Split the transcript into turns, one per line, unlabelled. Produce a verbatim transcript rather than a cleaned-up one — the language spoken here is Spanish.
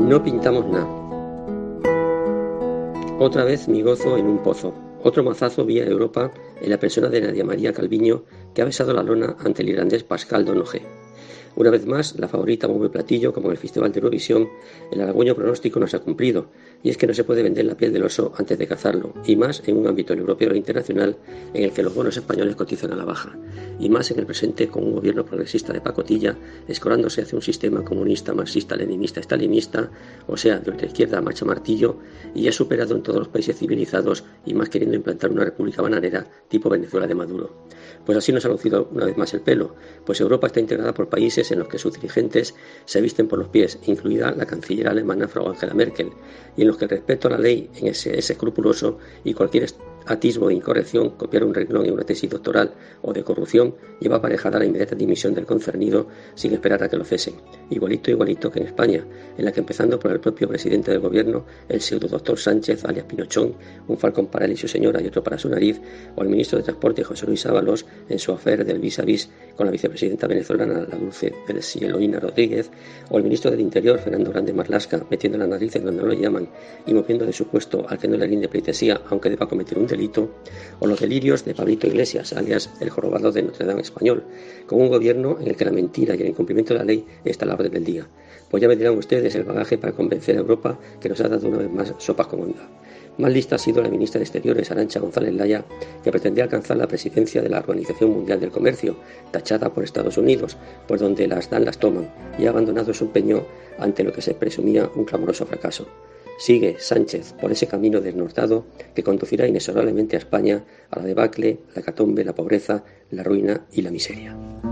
No pintamos nada. Otra vez mi gozo en un pozo. Otro mazazo vía Europa en la persona de Nadia María Calviño, que ha besado la lona ante el irlandés Pascal Donoghue. Una vez más, la favorita bombo y platillo, como en el Festival de Eurovisión, el halagüeño pronóstico nos ha cumplido, y es que no se puede vender la piel del oso antes de cazarlo, y más en un ámbito europeo e internacional en el que los bonos españoles cotizan a la baja, y más en el presente con un gobierno progresista de pacotilla, escorándose hacia un sistema comunista, marxista, leninista, estalinista, o sea, de ultraizquierda marcha martillo, y ya superado en todos los países civilizados, y más queriendo implantar una república bananera tipo Venezuela de Maduro. Pues así nos ha lucido una vez más el pelo, pues Europa está integrada por países en los que sus dirigentes se visten por los pies, incluida la canciller alemana Frau Angela Merkel, y en los que el respeto a la ley es, es escrupuloso y cualquier atisbo de incorrección, copiar un renglón en una tesis doctoral o de corrupción, lleva aparejada la inmediata dimisión del concernido sin esperar a que lo cesen. Igualito, igualito que en España, en la que empezando por el propio presidente del gobierno, el pseudo doctor Sánchez, alias Pinochón, un falcón para él y su señora y otro para su nariz, o el ministro de Transporte José Luis Ábalos en su affair del vis a vis con la vicepresidenta venezolana, la dulce Eloína Rodríguez, o el ministro del Interior, Fernando Grande Marlaska, metiendo la nariz en donde no lo llaman y moviendo de su puesto al que no le rinde pleitesía, aunque deba cometer un delito, o los delirios de Pablito Iglesias, alias el jorobado de Notre Dame español, con un gobierno en el que la mentira y el incumplimiento de la ley está a la orden del día. Pues ya me dirán ustedes el bagaje para convencer a Europa, que nos ha dado una vez más sopas con onda. Más lista ha sido la ministra de Exteriores, Arantxa González Laya, que pretendía alcanzar la presidencia de la Organización Mundial del Comercio, tachada por Estados Unidos, por donde las dan las toman, y ha abandonado su empeño ante lo que se presumía un clamoroso fracaso. Sigue Sánchez por ese camino desnortado que conducirá inexorablemente a España a la debacle, la hecatombe, la pobreza, la ruina y la miseria.